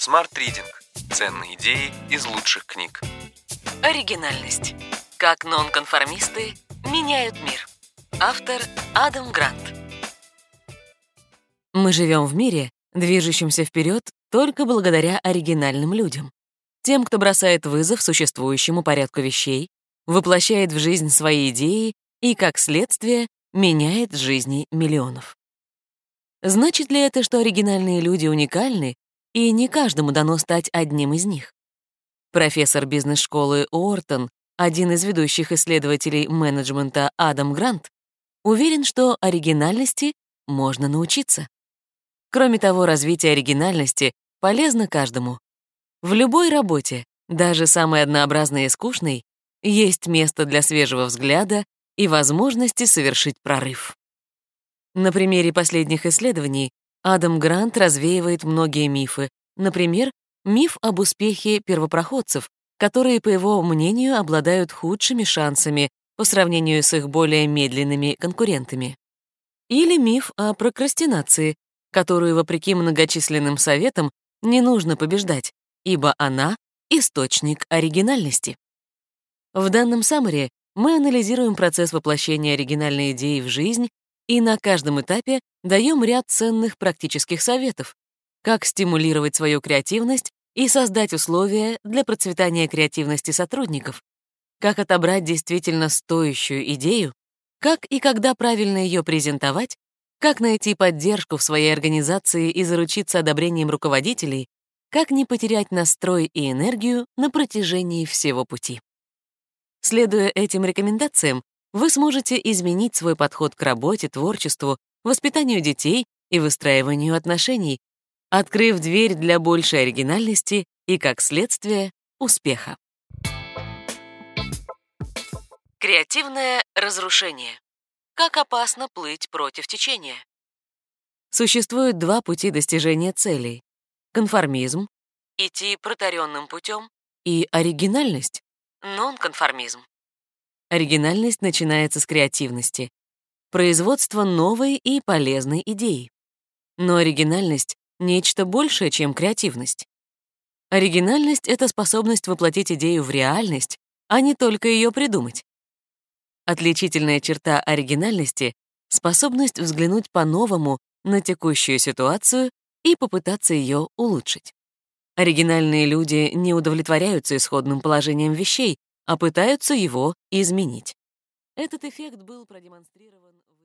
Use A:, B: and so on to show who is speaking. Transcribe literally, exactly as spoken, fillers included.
A: Smart Reading. Ценные идеи из лучших книг.
B: Оригинальность. Как нонконформисты меняют мир. Автор Адам Грант. Мы живем в мире, движущемся вперед только благодаря оригинальным людям. Тем, кто бросает вызов существующему порядку вещей, воплощает в жизнь свои идеи и, как следствие, меняет жизни миллионов. Значит ли это, что оригинальные люди уникальны, и не каждому дано стать одним из них? Профессор бизнес-школы Уортон, один из ведущих исследователей менеджмента Адам Грант, уверен, что оригинальности можно научиться. Кроме того, развитие оригинальности полезно каждому. В любой работе, даже самой однообразной и скучной, есть место для свежего взгляда и возможности совершить прорыв. На примере последних исследований Адам Грант развеивает многие мифы, например, миф об успехе первопроходцев, которые, по его мнению, обладают худшими шансами по сравнению с их более медленными конкурентами. Или миф о прокрастинации, которую, вопреки многочисленным советам, не нужно побеждать, ибо она — источник оригинальности. В данном саммари мы анализируем процесс воплощения оригинальной идеи в жизнь и на каждом этапе даем ряд ценных практических советов, как стимулировать свою креативность и создать условия для процветания креативности сотрудников, как отобрать действительно стоящую идею, как и когда правильно ее презентовать, как найти поддержку в своей организации и заручиться одобрением руководителей, как не потерять настрой и энергию на протяжении всего пути. Следуя этим рекомендациям, вы сможете изменить свой подход к работе, творчеству, воспитанию детей и выстраиванию отношений, открыв дверь для большей оригинальности и, как следствие, успеха. Креативное разрушение. Как опасно плыть против течения? Существует два пути достижения целей: конформизм — идти протаренным путем, и оригинальность — нонконформизм. Оригинальность начинается с креативности, производства новой и полезной идеи. Но оригинальность — нечто большее, чем креативность. Оригинальность — это способность воплотить идею в реальность, а не только ее придумать. Отличительная черта оригинальности — способность взглянуть по-новому на текущую ситуацию и попытаться ее улучшить. Оригинальные люди не удовлетворяются исходным положением вещей, а пытаются его изменить. Этот эффект был продемонстрирован в